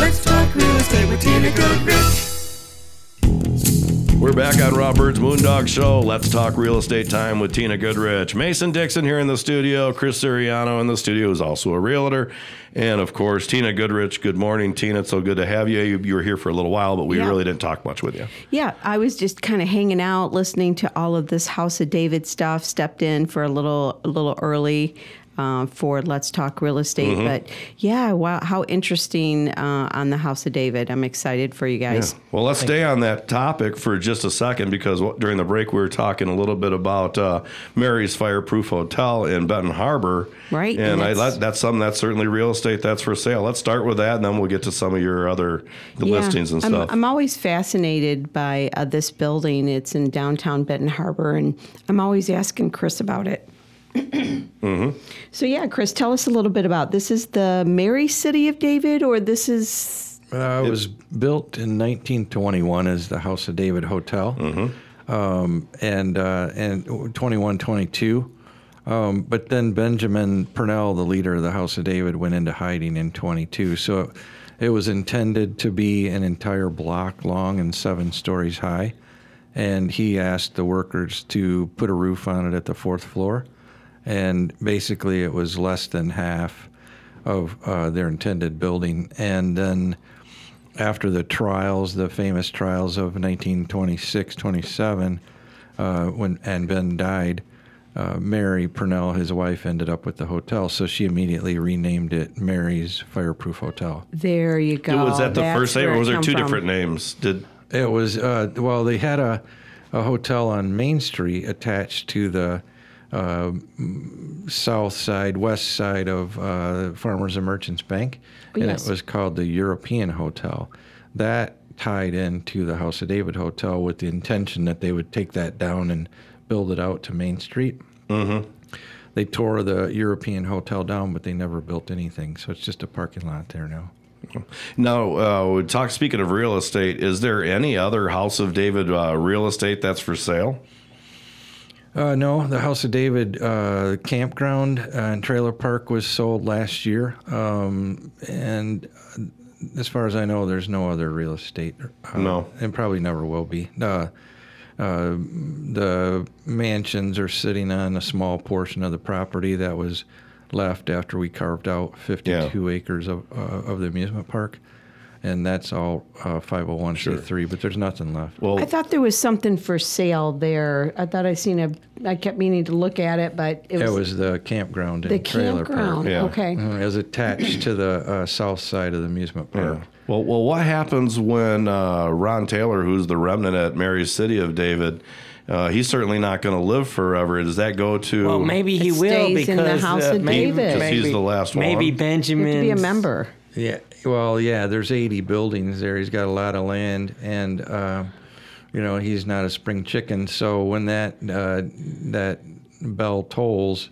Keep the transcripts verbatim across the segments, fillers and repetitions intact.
Let's talk real estate with Tina Goodrich. We're back on Rob Bird's Moondog Show. Let's talk real estate time with Tina Goodrich. Mason Dixon here in the studio. Chris Siriano in the studio, who's also a realtor. And, of course, Tina Goodrich. Good morning, Tina. It's so good to have you. You, you were here for a little while, but we yeah. really didn't talk much with you. Yeah, I was just kind of hanging out, listening to all of this House of David stuff, stepped in for a little, a little early. Uh, for Let's Talk Real Estate. Mm-hmm. But yeah, wow, how interesting uh, on the House of David. I'm excited for you guys. Yeah. Well, let's stay on that topic for just a second, because during the break we were talking a little bit about uh, Mary's Fireproof Hotel in Benton Harbor. Right. And, and that's, I, that's something that's certainly real estate that's for sale. Let's start with that, and then we'll get to some of your other the yeah, listings and I'm, stuff. I'm always fascinated by uh, this building. It's in downtown Benton Harbor, and I'm always asking Chris about it. mm-hmm. So yeah, Chris, tell us a little bit about this. Is the Mary City of David, or this is? Uh, it was built in nineteen twenty-one as the House of David Hotel, mm-hmm. um, and uh, and twenty-one twenty-two. Um, but then Benjamin Purnell, the leader of the House of David, went into hiding in twenty-two. So it was intended to be an entire block long and seven stories high, and he asked the workers to put a roof on it at the fourth floor. And basically it was less than half of uh, their intended building. And then after the trials, the famous trials of nineteen twenty-six twenty-seven, uh, when and Ben died, uh, Mary Purnell, his wife, ended up with the hotel. So she immediately renamed it Mary's Fireproof Hotel. There you go. Was that the That's first name, or was there two from. different names? Did It was, uh, well, they had a, a hotel on Main Street attached to the Uh, south side, west side of uh, Farmers and Merchants Bank, and yes. it was called the European Hotel. That tied into the House of David Hotel with the intention that they would take that down and build it out to Main Street. Mm-hmm. They tore the European Hotel down, but they never built anything, so it's just a parking lot there now. Now, uh, we talk. Speaking of real estate, is there any other House of David uh, real estate that's for sale? Uh, no, the House of David uh, campground and trailer park was sold last year, um, and as far as I know, there's no other real estate. Uh, no, and probably never will be. Uh, uh, the mansions are sitting on a small portion of the property that was left after we carved out fifty-two yeah. acres of uh, of the amusement park. And that's all uh, five oh one c three, sure. But there's nothing left. Well, I thought there was something for sale there. I thought I seen a. I kept meaning to look at it, but it was, it was the campground and the trailer campground. park. Yeah. Okay, it was attached to the uh, south side of the amusement park. Yeah. Well, well, what happens when uh, Ron Taylor, who's the remnant at Mary's City of David? Uh, he's certainly not going to live forever. Does that go to? Well, maybe he it will stays because in the House uh, of maybe, David. Because he's the last one. Maybe you Benjamin have to be a member. Yeah, well, yeah, there's eighty buildings there. He's got a lot of land, and uh, you know he's not a spring chicken. So when that uh, that bell tolls,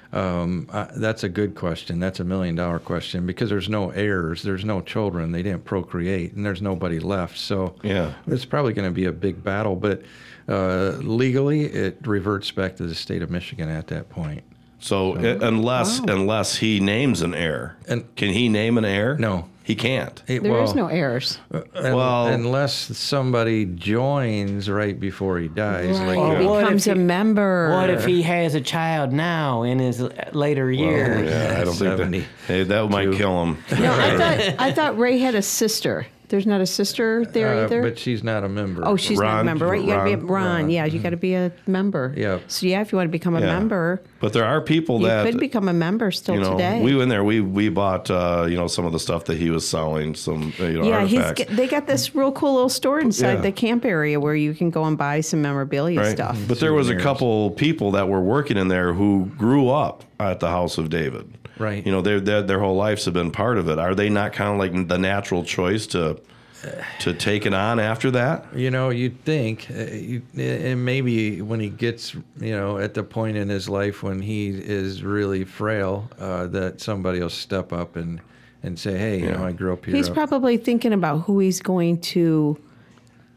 um, uh, that's a good question. That's a million dollar question because there's no heirs, there's no children, they didn't procreate, and there's nobody left. So yeah, it's probably going to be a big battle. But uh, legally, it reverts back to the state of Michigan at that point. So, so unless wow. unless he names an heir, and can he name an heir? No, he can't. It, there well, is no heirs. Uh, well, unless somebody joins right before he dies, right. like he becomes he, a member. What if he has a child now in his later well, years? Yeah, I don't think that. Hey, that might kill him. No, I thought I thought Ray had a sister. There's not a sister there uh, either? But she's not a member. Oh, she's Ron, not a member, right? You got to be a Ron, Ron. Ron. Yeah, you got to be a member. Yeah. So yeah, if you want to become a yeah. member, but there are people you that could become a member still you know, today. We went there. We we bought uh, you know some of the stuff that he was selling. Some you know yeah, artifacts. he's they got this real cool little store inside yeah. the camp area where you can go and buy some memorabilia right. stuff. But there was a couple people that were working in there who grew up at the House of David. Right. You know, their their their whole lives have been part of it. Are they not kind of like the natural choice to? to take it on after that? You know, you'd think, uh, you, and maybe when he gets, you know, at the point in his life when he is really frail, uh, that somebody will step up and, and say, hey, you yeah. know, I grew up here. He's up. probably thinking about who he's going to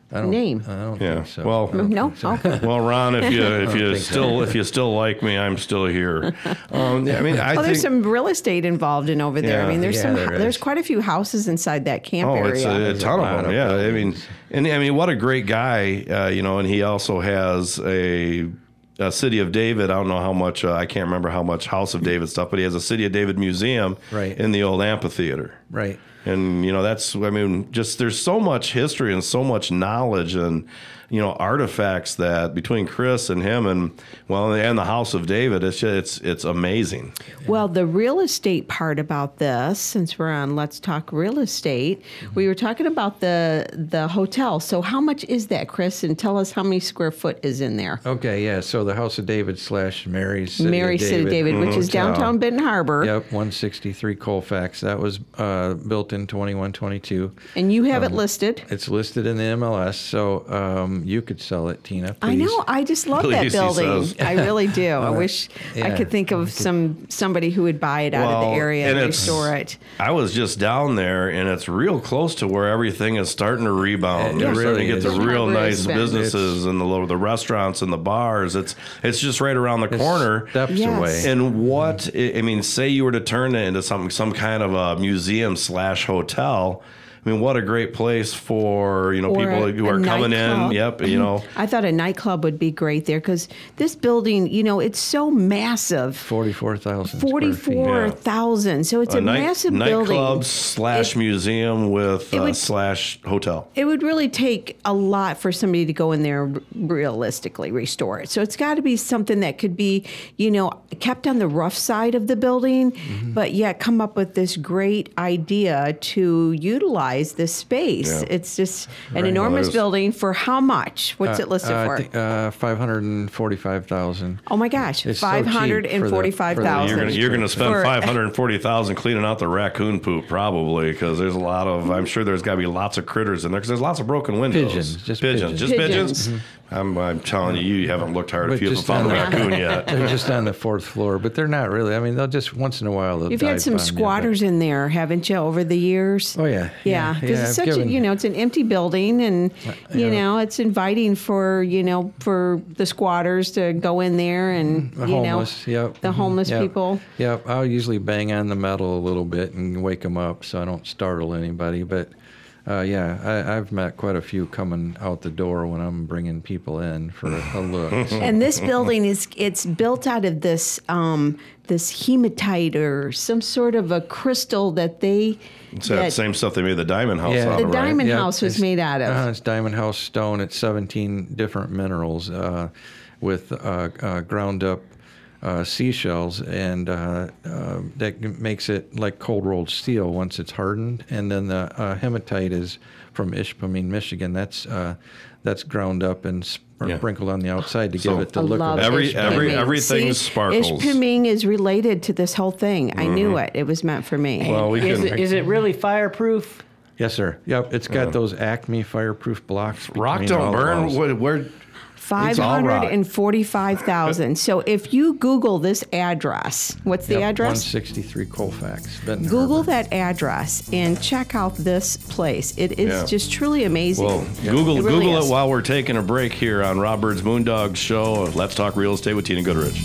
I don't, name. I don't Yeah. think so. Well, No? Okay. well, Ron, if you if you think so. still if you still like me, I'm still here. Um, I mean, I Oh, think there's some real estate involved in over there. Yeah. I mean, there's Yeah, some. there is. There's quite a few houses inside that camp Oh, area. it's a, a There's a ton of lot them. of Yeah, I mean, buildings. and I mean, what a great guy, uh, you know. And he also has a, a City of David. I don't know how much. Uh, I can't remember how much House of David stuff, but he has a City of David museum Right. in the old amphitheater. Right. And you know, that's I mean, just there's so much history and so much knowledge and you know artifacts that between Chris and him and well and the House of David, it's just, it's it's amazing. Well, the real estate part about this, since we're on Let's Talk Real Estate, we were talking about the the hotel. So how much is that, Chris? And tell us how many square foot is in there. Okay, yeah. So the House of David slash Mary's City Mary of City David. David, which is Hotel. downtown Benton Harbor. Yep, one sixty-three Colfax. That was uh, built in twenty-one twenty-two. And you have it Um, listed. It's listed in the M L S, so um, you could sell it, Tina. Please. I know. I just love that Please, he building. says. I really do. I wish I Yeah. could think of some somebody who would buy it out of Well, the area and and it's- restore it. I was just down there, and it's real close to where everything is starting to rebound. It You're starting really to get is. the real Harbor nice has been. businesses and the lo- the restaurants and the bars. It's it's just right around the It's corner. steps Yes. away. And what I I mean, say you were to turn it into some some kind of a museum slash hotel. I mean, what a great place for you know Or people a- who a are coming nightclub. in. Yep, you know. I thought a nightclub would be great there because this building, you know, it's so massive. forty-four thousand. Forty-four thousand. So it's a, a night, massive nightclub building. slash It- museum with it uh, would- slash hotel. It would really take a lot for somebody to go in there r- realistically restore it. So it's got to be something that could be, you know, kept on the rough side of the building, Mm-hmm. but yet come up with this great idea to utilize this space. Yeah. It's just an Right. enormous Well, there's- building for how much? What's it listed uh, for? I think, uh, five hundred forty-five thousand. Oh my gosh, It's so five cheap hundred and forty-five You're thousand. gonna, you're gonna spend For- five hundred forty thousand cleaning out the raccoon poop probably because there's a lot of. I'm sure there's got to be lots of critters in there because there's lots of broken windows. Pigeons, just pigeons, pigeons. just pigeons. Pigeons. I'm, I'm telling you, you haven't looked hard if But you haven't just found a on the- raccoon yet. They're just on the fourth floor, but they're not really. I mean, they'll just once in a while they'll. You've had dive some on you, but- squatters in there, haven't you, over the years? Oh yeah, Yeah, because yeah, it's I've such given- a, you know, it's an empty building and, you yeah. know, it's inviting for, you know, for the squatters to go in there and, The you homeless, know, yep. the mhm, homeless yep. people. Yep, I'll usually bang on the metal a little bit and wake them up so I don't startle anybody. But uh, yeah, I, I've met quite a few coming out the door when I'm bringing people in for a look. And this building is, it's built out of this, um, this hematite or some sort of a crystal that they, It's that same stuff they made the Diamond House Yeah. out the of, right? diamond Yep, house was it's- made out of. Uh, it's Diamond House stone. It's seventeen different minerals uh, with uh, uh, ground up uh, seashells, and uh, uh, that makes it like cold rolled steel once it's hardened. And then the uh, hematite is from Ishpeming, Michigan. That's uh, that's ground up and sp- Yeah. sprinkled on the outside to So- give it the I look love of Every- Ishpeming. every- everything See, sparkles. Ishpeming is related to this whole thing. I knew it. It was meant for me. Well, we Is can. it, is it really fireproof? Yes, sir. Yep, it's got those Acme fireproof blocks. Rock between all don't the burn. walls. Where, where Five all rock. hundred and forty-five thousand. So if you Google this address, what's the Yep, one address? sixty-three Colfax. Benton Google Harbor. that address and check out this place. It is Yeah. just truly amazing. Well, Google It really Google is. it while we're taking a break here on Rob Bird's Moondog Show. Let's talk real estate with Tina Goodrich.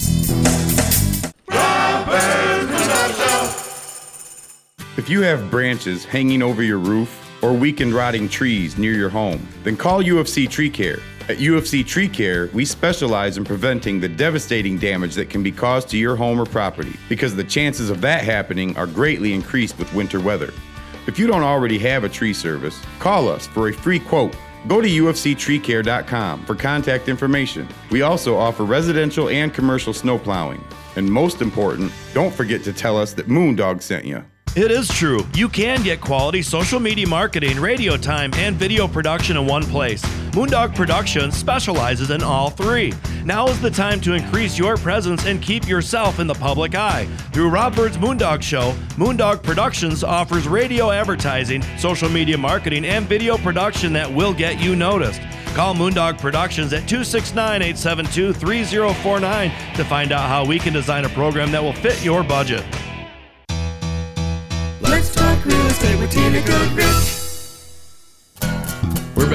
If you have branches hanging over your roof or weakened rotting trees near your home, then call U F C Tree Care. At U F C Tree Care, we specialize in preventing the devastating damage that can be caused to your home or property, because the chances of that happening are greatly increased with winter weather. If you don't already have a tree service, call us for a free quote. Go to U F C tree care dot com for contact information. We also offer residential and commercial snow plowing. And most important, don't forget to tell us that Moondog sent you. It is true. You can get quality social media marketing, radio time, and video production in one place. Moondog Productions specializes in all three. Now is the time to increase your presence and keep yourself in the public eye. Through Rob Bird's Moondog Show, Moondog Productions offers radio advertising, social media marketing, and video production that will get you noticed. Call Moondog Productions at two six nine, eight seven two, three zero four nine to find out how we can design a program that will fit your budget. Let's talk real estate with Tina Goodrich. We're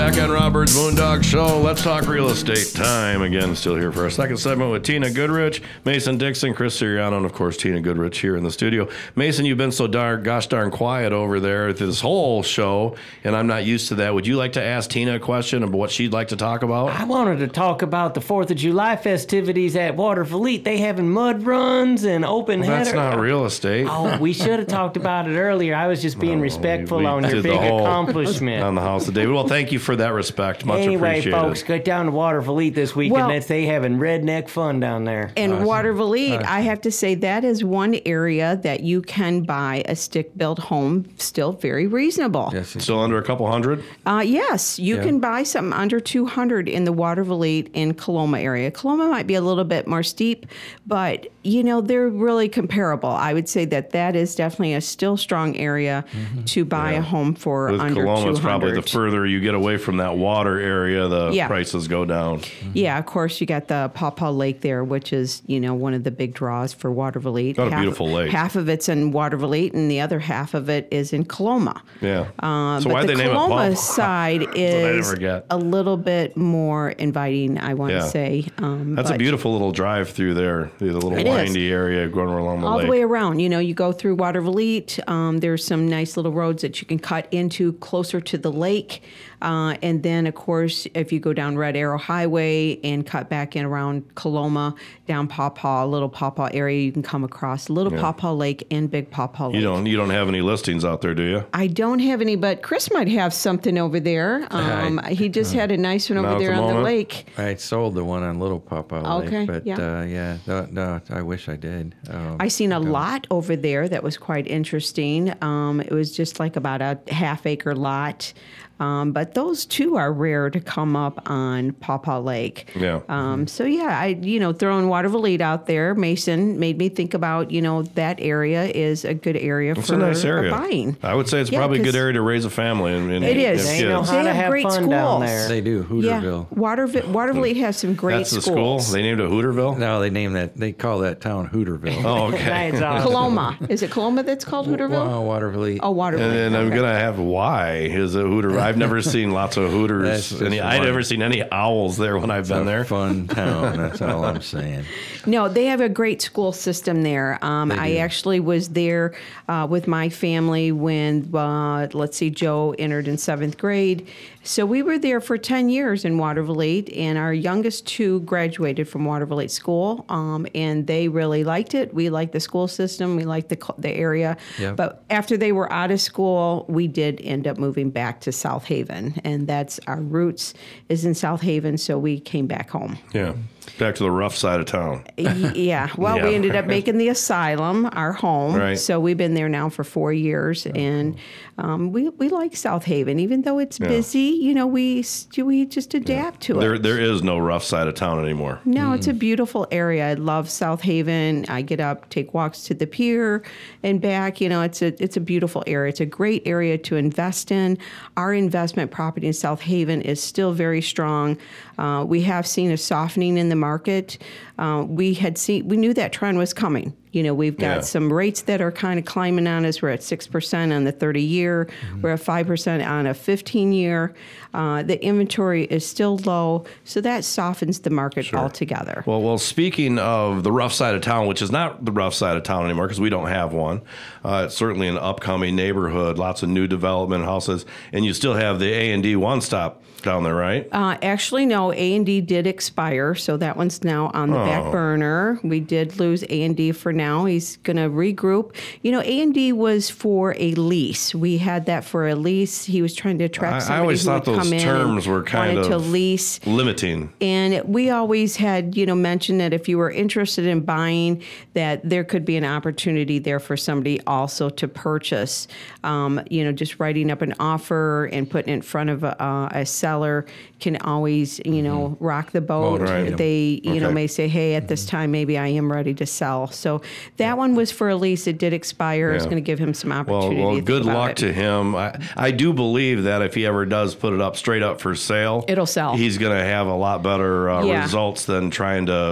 back on Robert's Moondog Show. Let's talk real estate time. Again, still here for our second segment with Tina Goodrich, Mason Dixon, Chris Siriano, and of course Tina Goodrich here in the studio. Mason, you've been so darn, gosh darn quiet over there this whole show, and I'm not used to that. Would you like to ask Tina a question about what she'd like to talk about? I wanted to talk about the fourth of July festivities at Waterville. They having mud runs and open Well, header. that's not real estate. Oh, we should have talked about it earlier. I was just being No, respectful we on your did the big whole- accomplishment. On the House of David. Well, thank you for that respect. Much Anyway, appreciated. folks, get down to Waterville this weekend. Well- That's they having redneck fun down there. And Waterville, I have to say that is one area that you can buy a stick-built home still very reasonable. Yes, it's- Still under a couple hundred? Uh, yes, you Yeah. can buy something under two hundred in the Waterville in Coloma area. Coloma might be a little bit more steep, but you know they're really comparable. I would say that that is definitely a still strong area to buy a home for With under Coloma, two it's probably the hundred. further you get away from that water area, the Yeah. prices go down. Yeah, of course you got the Paw Paw Lake there, which is you know one of the big draws for Waterville. Got a beautiful lake. Half of it's in Waterville, and the other half of it is in Coloma. Yeah. Uh, so but why'd the they name it Coloma Paw Paw? side what I is never get. a little bit more inviting, I want Yeah. to say. Um, That's a but beautiful little drive through there, the little It is. windy area going along the all lake. the way around. You know, you go through Waterville. Um, there's some nice little roads that you can cut into closer to the lake. Uh, and then, of course, if you go down Red Arrow Highway and cut back in around Coloma, down Paw Paw, Little Paw Paw area, you can come across Little Paw Paw Lake and Big Paw Paw Lake. You don't you don't have any listings out there, do you? I don't have any, but Chris might have something over there. Um, I- he just had a nice one Not over at there the on the moment. lake. I sold the one on Little Pawpaw Lake, Okay, but yeah. uh, yeah, no, no, I wish I did. Um, I seen a lot over there that was quite interesting. Um, it was just like about a half acre lot. Um, but those two are rare to come up on Paw Paw Lake. Yeah. Um, so yeah, I you know throwing Waterville out there, Mason made me think about you know that area is a good area It's for a nice area. buying. I would say it's Yeah, probably a good 'cause area to raise a family and, and It is. have They know kids. how They to have have great fun down schools. there. they do, Hooterville. Yeah, Waterville, Waterville has some great That's the schools. school. They named it Hooterville. No, they name that. They call that town Hooterville. Oh, okay. That's awesome. Coloma, is it Coloma that's called Hooterville? Wow, Waterville. Oh, Waterville. And then I'm okay. gonna have why is it Hooter? I've never seen lots of Hooters. That's just Any, I'd one. never seen any owls there when I've It's been a there. fun town. That's all I'm saying. No, they have a great school system there. Um, I do. actually was there uh, with my family when, uh, let's see, Joe entered in seventh grade. So we were there for ten years in Waterville, and our youngest two graduated from Waterville School, um, and they really liked it. We liked the school system. We liked the, co- the area. Yeah. But after they were out of school, we did end up moving back to South Haven, and that's our roots is in South Haven, so we came back home. Yeah, back to the rough side of town. Y- Yeah. Well, Yeah. we ended up making the asylum our home. Right. So we've been there now for four years, and um, we we like South Haven, even though it's busy. You know, we s- we just adapt to There, it. there is no rough side of town anymore. No, it's a beautiful area. I love South Haven. I get up, take walks to the pier and back. You know, it's a it's a beautiful area. It's a great area to invest in. Our investment property in South Haven is still very strong. Uh, we have seen a softening in the market. Uh, we had seen we knew that trend was coming. You know, we've got Yeah. some rates that are kind of climbing on us. We're at six percent on the thirty year. We're at five percent on a fifteen year. Uh, the inventory is still low, so that softens the market altogether. Well, well, speaking of the rough side of town, which is not the rough side of town anymore because we don't have one. Uh, it's certainly an upcoming neighborhood, lots of new development houses, and you still have the A and D one stop down there, right? Uh, actually, no, A and D did expire, so that one's now on the Oh. back burner. We did lose A and D for now. He's going to regroup. You know, A and D was for a lease. We had that for a lease. He was trying to attract I- I somebody always who thought would those come in terms and were kind wanted to of lease. Limiting. And we always had, you know, mentioned that if you were interested in buying, that there could be an opportunity there for somebody also to purchase. Um, you know, just writing up an offer and putting it in front of a, uh, a seller can always, you know, rock the boat. Oh, right. They, you know, Okay. may say, hey, at this time, maybe I am ready to sell. So that one was for a lease. It did expire. It's Yeah. going to give him some Well, opportunity. well, to good think about luck it. to him. I, I do believe that if he ever does put it up straight up for sale, It'll sell. He's going to have a lot better uh, Yeah. results than trying to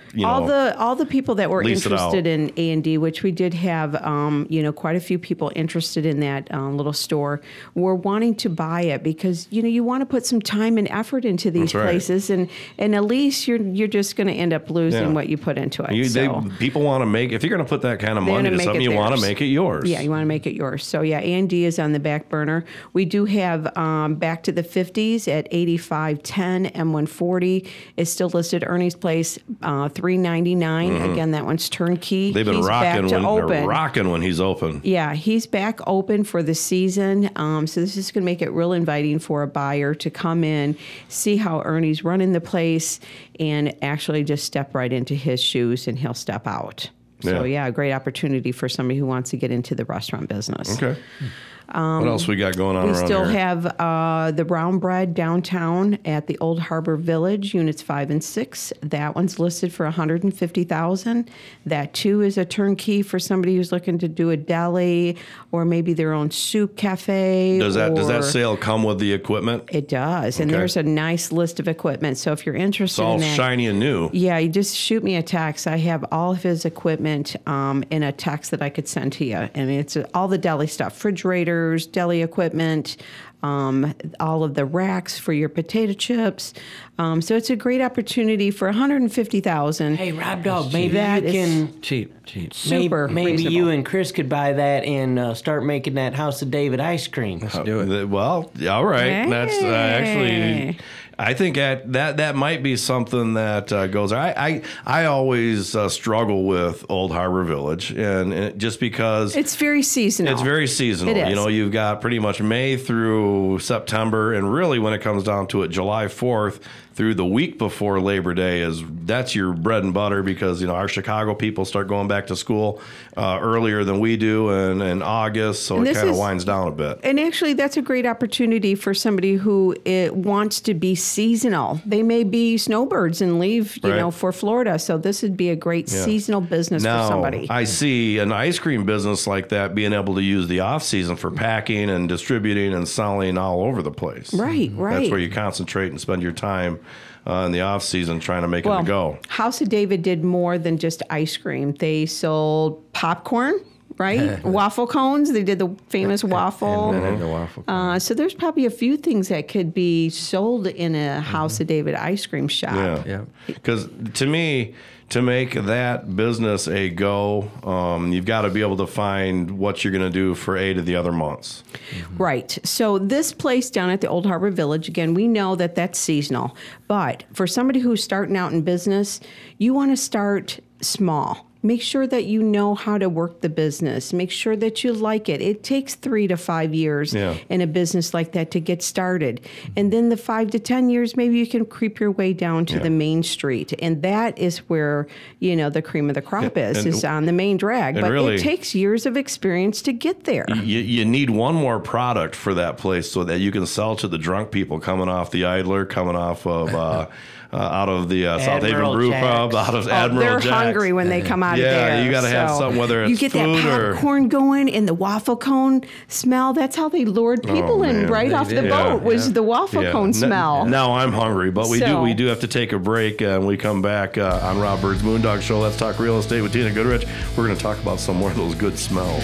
you all know, the all the people that were lease it out. interested in A and D, which we did have, um, you know, quite a few people interested in that um, little store, were wanting to buy it because you know you want to put some time and effort into these That's right. places, and and at least you're you're just going to end up losing Yeah. what you put into it. You, they, so. people want to make, if you're going to put that kind of They're money gonna to make something, it you want to theirs. make it yours. Yeah, you want to make it yours. So yeah, A and D is on the back burner. We do have um, back to the fifties at eighty-five ten. M one forty is still listed. Ernie's Place, uh, three ninety-nine. Again, that one's turnkey. Mm-hmm. They've been He's rocking back to when open. they're rocking when he's open. Yeah, he's back open for the season. Um, so this is going to make it real inviting for a buyer to come in, see how Ernie's running the place, and actually just step right into his shoes and he'll step out. So Yeah. yeah, a great opportunity for somebody who wants to get into the restaurant business. Okay. what else we got going on We around still here? have uh, the Brown Bread downtown at the Old Harbor Village, units five and six. That one's listed for one hundred fifty thousand dollars. That too is a turnkey for somebody who's looking to do a deli or maybe their own soup cafe. Does that does that or- sale come with the equipment? It does, and Okay. there's a nice list of equipment. So if you're interested It's all in that, shiny and new. yeah, you just shoot me a text. I have all of his equipment um, in a text that I could send to you. I mean, it's all the deli stuff, refrigerators, deli equipment, um, all of the racks for your potato chips. Um, so it's a great opportunity for one hundred fifty thousand dollars. Hey, Rob Dog, maybe That you is can. Cheap, cheap. super maybe maybe reasonable. you and Chris could buy that and uh, start making that House of David ice cream. Let's do it. The- Well, all right. That's uh, actually. Hey. I think that that, that might be something that uh, goes. I I, I always uh, struggle with Old Harbor Village, and, and just because It's very seasonal. it's very seasonal. It is. You know, you've got pretty much May through September, and really, when it comes down to it, July fourth through the week before Labor Day is that's your bread and butter because you know our Chicago people start going back to school uh, earlier than we do, and in August, so And it this kind of is- winds down a bit. And actually, that's a great opportunity for somebody who it wants to be seasonal. They may be snowbirds and leave, you Right. know, for Florida. So this would be a great Yeah. seasonal business Now, for somebody. I see an ice cream business like that being able to use the off season for packing and distributing and selling all over the place. Right, right. That's where you concentrate and spend your time uh, in the off season trying to make it well, a go. House of David did more than just ice cream. They sold popcorn, right? Waffle cones. They did the famous waffle. Invented the waffle cone. Uh, so there's probably a few things that could be sold in a House of David ice cream shop. Yeah. Yeah. Because to me, to make that business a go, um, you've got to be able to find what you're going to do for eight of the other months. Right. So this place down at the Old Harbor Village, again, we know that that's seasonal. But for somebody who's starting out in business, you want to start small. Make sure that you know how to work the business. Make sure that you like it. It takes three to five years Yeah. in a business like that to get started. And then the five to ten years, maybe you can creep your way down to Yeah. the main street. And that is where, you know, the cream of the crop Yeah, is, and- is on the main drag. and But really- it takes years of experience to get there. You, you need one more product for that place so that you can sell to the drunk people coming off the Idler, coming off of uh, uh, out of the uh, South Haven Admiral Brew Jack's. Pub, out of Oh, Admiral they're Jack's. hungry when they come out of Yeah, there. you gotta have something, whether you it's get food that or- popcorn going and the waffle cone smell. That's how they lured people in man. right They off the did. boat Yeah, was yeah. the waffle Yeah. cone N- smell. Now I'm hungry, but we do So- we do have to take a break, uh, and we come back uh, on Rob Bird's Moondog Show. Let's talk real estate with Tina Goodrich. We're going to talk about some more of those good smells.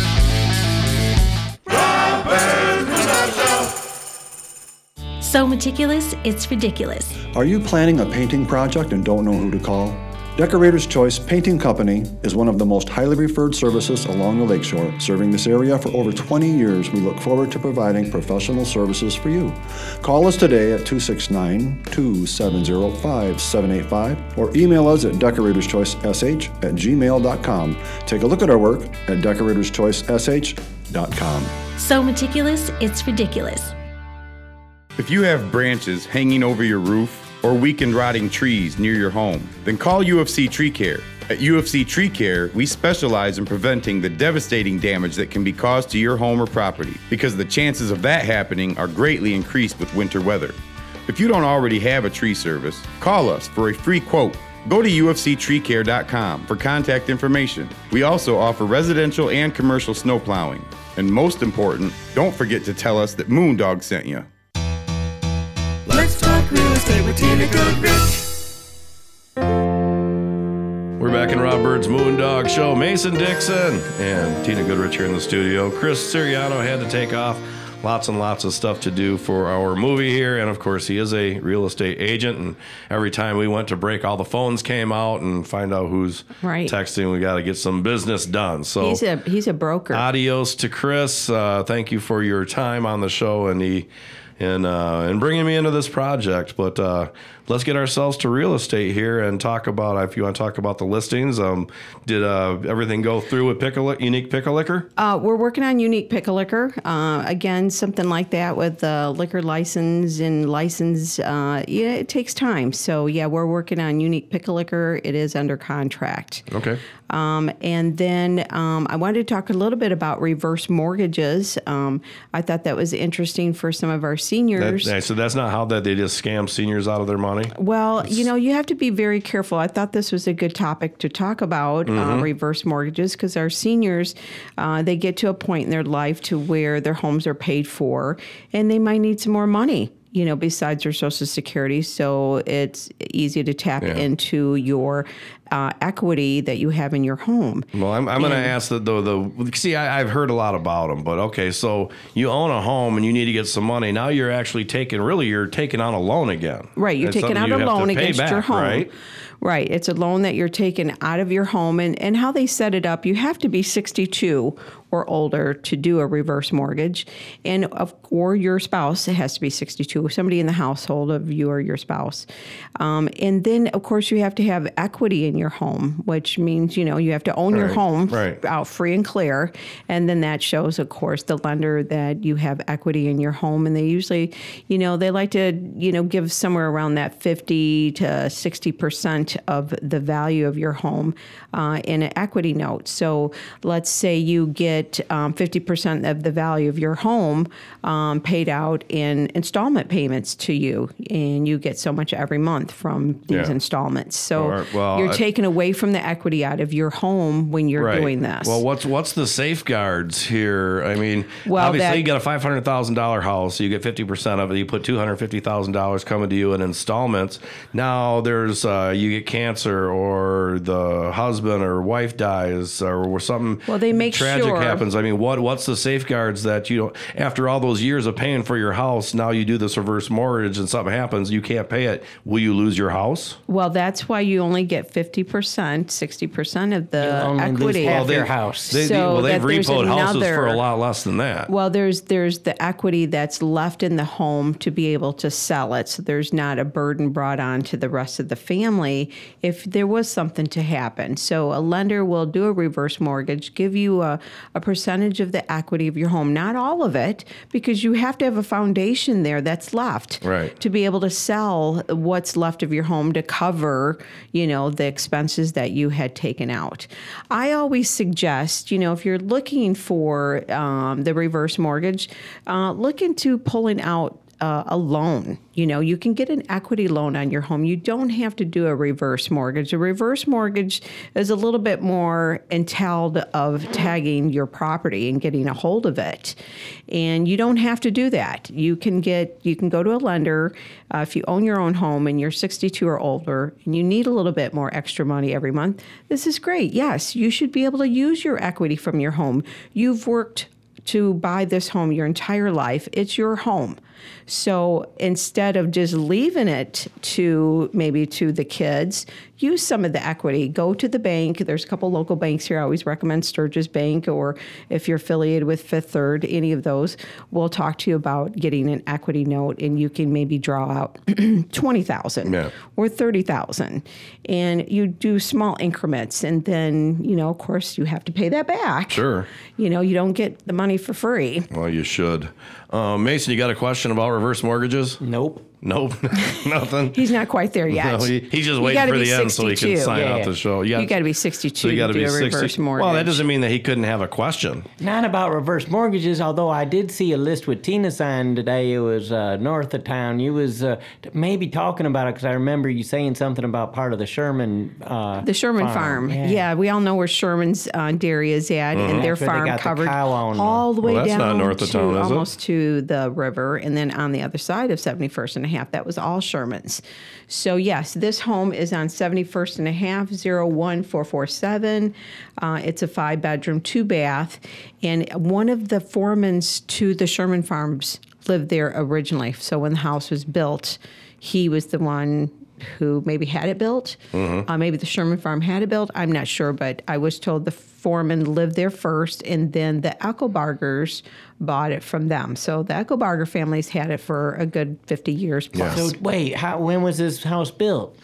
So meticulous, it's ridiculous. Are you planning a painting project and don't know who to call? Decorator's Choice Painting Company is one of the most highly referred services along the lakeshore. Serving this area for over twenty years, we look forward to providing professional services for you. Call us today at two six nine, two seven zero, five seven eight five or email us at decoratorschoicesh at gmail dot com. Take a look at our work at decorators choice s h dot com. So meticulous, it's ridiculous. If you have branches hanging over your roof or weakened rotting trees near your home, then call U F C Tree Care. At U F C Tree Care, we specialize in preventing the devastating damage that can be caused to your home or property, because the chances of that happening are greatly increased with winter weather. If you don't already have a tree service, call us for a free quote. Go to U F C tree care dot com for contact information. We also offer residential and commercial snow plowing. And most important, don't forget to tell us that Moondog sent you. Let's talk real estate with Tina Goodrich. Jack and Rob Bird's Moondog Show. Mason Dixon and Tina Goodrich here in the studio. Chris Siriano had to take off. Lots and lots of stuff to do for our movie here. And, of course, he is a real estate agent. And every time we went to break, all the phones came out and find out who's right. texting. We got to get some business done. So he's a, he's a broker. Adios to Chris. Uh, thank you for your time on the show and the and uh, and bringing me into this project. But uh, let's get ourselves to real estate here and talk about, if you want to talk about the listings. Um, did uh, everything go through with Pickle, Unique Pickle Liquor? Uh, we're working on Unique Pickle Liquor. Uh, again, something like that with the liquor license and license, uh, yeah, it takes time. So, yeah, we're working on Unique Pickle Liquor. It is under contract. Okay. Um, and then um, I wanted to talk a little bit about reverse mortgages. Um, I thought that was interesting for some of our seniors. That, so that's not how that they just scam seniors out of their money? Well, It's, you know, you have to be very careful. I thought this was a good topic to talk about, Mm-hmm. uh, reverse mortgages, because our seniors, uh, they get to a point in their life to where their homes are paid for, and they might need some more money, you know, besides their Social Security. So it's easy to tap Yeah. into your uh, equity that you have in your home. Well, I'm, I'm going to And- ask the, the, the, see, I, I've heard a lot about them, but okay, so you own a home and you need to get some money. Now you're actually taking, really, you're taking on a loan again. Right, you're It's taking something out you a have to loan pay against back, your home. Right? Right, it's a loan that you're taking out of your home, and, and how they set it up, you have to be sixty-two or older to do a reverse mortgage, and of or your spouse has to be sixty-two, somebody in the household of you or your spouse. Um, and then, of course, you have to have equity in your home, which means, you know, you have to own your Right, home right. out free and clear, and then that shows, of course, the lender that you have equity in your home, and they usually, you know, they like to, you know, give somewhere around that fifty to sixty percent of the value of your home uh, in an equity note. So let's say you get um, fifty percent of the value of your home um, paid out in installment payments to you, and you get so much every month from these Yeah. installments. So Or- well, you're I- taking away from the equity out of your home when you're Right. doing this. Well, what's what's the safeguards here? I mean, Well, obviously that- you got a five hundred thousand dollar house, so you get fifty percent of it. You put two hundred fifty thousand dollars coming to you in installments. Now there's uh, you get cancer, or the husband or wife dies, or, or something Well, they make tragic sure- happens. I mean, what what's the safeguards that you don't, after all those years of paying for your house, now you do this reverse mortgage and something happens, you can't pay it. Will you lose your house? Well, that's why you only get fifty percent, sixty percent of the You'll only lose equity. half they- your house. They, So well, they've that there's repoed houses for a another- lot less than that. Well, there's there's the equity that's left in the home to be able to sell it, so there's not a burden brought on to the rest of the family if there was something to happen. So a lender will do a reverse mortgage, give you a, a percentage of the equity of your home, not all of it, because you have to have a foundation there that's left Right. to be able to sell what's left of your home to cover, you know, the expenses that you had taken out. I always suggest, you know, if you're looking for um, the reverse mortgage, uh, look into pulling out uh, a loan. You know, you can get an equity loan on your home. You don't have to do a reverse mortgage. A reverse mortgage is a little bit more entailed of tagging your property and getting a hold of it. And you don't have to do that. You can get, you can go to a lender uh, if you own your own home and you're sixty-two or older and you need a little bit more extra money every month. This is great. Yes, you should be able to use your equity from your home. You've worked to buy this home your entire life. It's your home. So instead of just leaving it to maybe to the kids, use some of the equity. Go to the bank. There's a couple local banks here. I always recommend Sturgis Bank, or if you're affiliated with Fifth Third, any of those, we'll talk to you about getting an equity note, and you can maybe draw out twenty thousand Yeah. or thirty thousand, and you do small increments, and then, you know, of course, you have to pay that back. Sure. You know, you don't get the money for free. Well, you should. Uh, Mason, you got a question about reverse mortgages? Nope. Nope, nothing. He's not quite there yet. No, he, he's just You waiting gotta for be the end so he can sixty-two. sign Yeah, out yeah. the show. You got to be sixty-two so you to gotta do be a reverse sixty. mortgage. Well, that doesn't mean that he couldn't have a question. Not about reverse mortgages, although I did see a list with Tina signed today. It was uh, north of town. You was uh, maybe talking about it because I remember you saying something about part of the Sherman uh, The Sherman Farm. Yeah. we all know where Sherman's uh, dairy is at, and their That's where they farm got the covered cow on. all the way Well, that's down not north of to town, is it? almost to the river, and then on the other side of seventy-first and a half. That was all Sherman's. So yes, this home is on seventy-first and a half, oh one four four seven. Uh, it's a five bedroom, two bath. And one of the foremans to the Sherman Farms lived there originally. So when the house was built, he was the one who maybe had it built. Mm-hmm. Uh, maybe the Sherman Farm had it built. I'm not sure, but I was told the foreman lived there first, and then the Eckelbargers bought it from them. So the Eckelbarger family's had it for a good fifty years plus. So wait, how, when was this house built?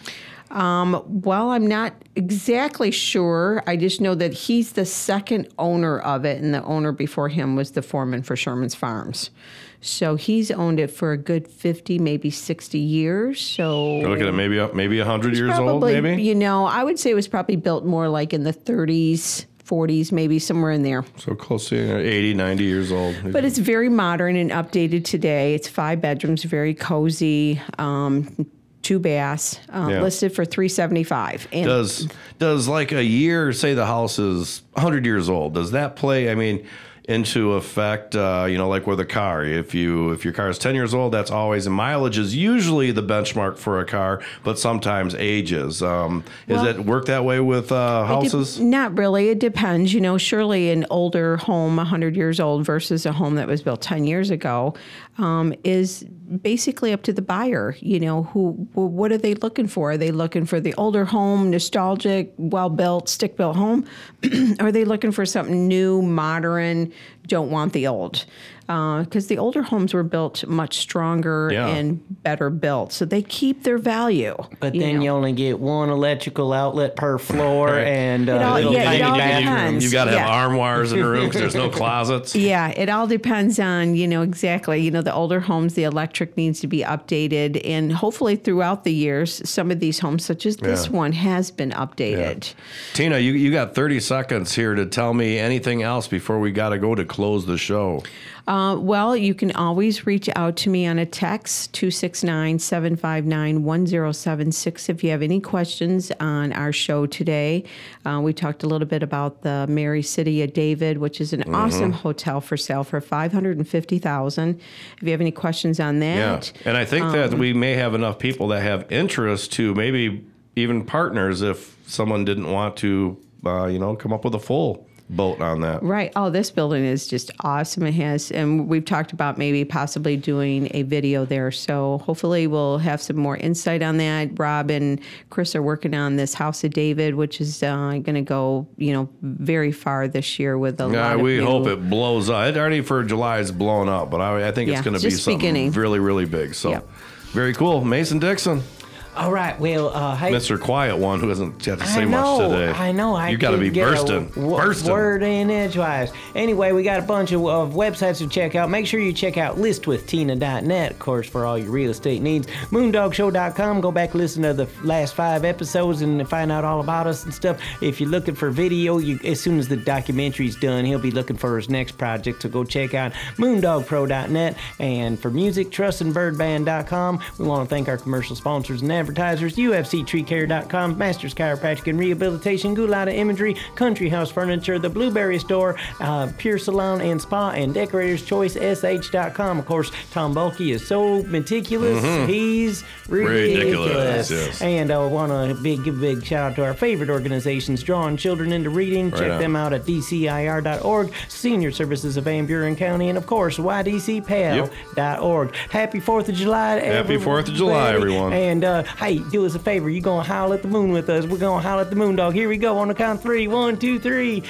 Um, well, I'm not exactly sure. I just know that he's the second owner of it, and the owner before him was the foreman for Sherman's Farms. So he's owned it for a good fifty, maybe sixty years. So You're looking at maybe maybe one hundred years probably, old, maybe? You know, I would say it was probably built more like in the thirties, forties, maybe somewhere in there. So close to you know, eighty, ninety years old. But it's very modern and updated today. It's five bedrooms, very cozy. Um, two baths, uh, Yeah. listed for three seventy-five. And Does does like a year, say the house is one hundred years old, does that play, I mean, into effect, uh, you know, like with a car? If you if your car is ten years old, that's always, and mileage is usually the benchmark for a car, but sometimes ages. Um, Well, does it work that way with uh, It houses? de- not really. It depends. You know, surely an older home, one hundred years old, versus a home that was built ten years ago, um, is basically up to the buyer. You know, who, wh- what are they looking for? Are they looking for the older home, nostalgic, well-built, stick-built home? Or are they looking for something new, modern, don't want the old? Because the older homes were built much stronger Yeah. and better built. So they keep their value. But you then know. you only get one electrical outlet per floor Right. and uh, It all- little yeah, it tiny all bathroom. depends. You've got to have Yeah. armoires in the room because there's no closets. Yeah, it all depends on, you know, exactly. You know, the older homes, the electric needs to be updated. And hopefully throughout the years, some of these homes, such as this Yeah. one, has been updated. Tina, you, you got thirty seconds here to tell me anything else before we got to go to close the show. Uh, well, you can always reach out to me on a text, two six nine, seven five nine, one zero seven six, if you have any questions on our show today. Uh, we talked a little bit about the Mary City of David, which is an Mm-hmm. awesome hotel for sale for five hundred fifty thousand dollars. If you have any questions on Yeah, that. and I think that we may have enough people that have interest to maybe even partners if someone didn't want to, uh, you know, come up with a full boat on that. Right. Oh, this building is just awesome. It has, and we've talked about maybe possibly doing a video there. So hopefully we'll have some more insight on that. Rob and Chris are working on this House of David, which is uh, going to go, you know, very far this year with a Yeah, lot of we new- hope it blows up. It already for July is blown up, but I, I think it's Yeah, going to be just something beginning. really, really big. So Yep. very cool. Mason Dixon, All right. Well, uh, hey. Mister Quiet One, who hasn't had to say I know, much today. I know. I you got to couldn't be get a bursting, w- bursting. Word in edgewise. Anyway, we got a bunch of, of websites to check out. Make sure you check out list with tina dot net, of course, for all your real estate needs. moondog show dot com. Go back, listen to the last five episodes, and find out all about us and stuff. If you're looking for video, you, as soon as the documentary's done, he'll be looking for his next project. So go check out moondog pro dot net. And for music, trust and bird band dot com. We want to thank our commercial sponsors and advertisers: U F C tree care dot com, Masters Chiropractic and Rehabilitation, Gulata Imagery, Country House Furniture, The Blueberry Store, uh, Pure Salon and Spa, and Decorator's Choice S H dot com. Of course, Tom Bulkey is so meticulous. He's ridiculous. Ridiculous, yes. And I want to big, give a big shout out to our favorite organizations, Drawing Children into Reading. Check on. them out at D C I R dot org, Senior Services of Van Buren County, and of course, Y D C P A L dot org. Happy fourth of July, Happy fourth of July, everybody. everyone. And uh, hey, do us a favor. You're going to howl at the moon with us. We're going to howl at the moon dog. Here we go on the count of three. One, two, three.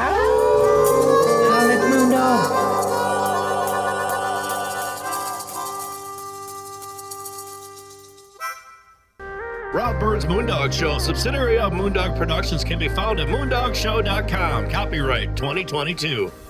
Ow! Howl at the moon dog. Rob Bird's Moondog Show, subsidiary of Moondog Productions, can be found at moondog show dot com. Copyright twenty twenty-two.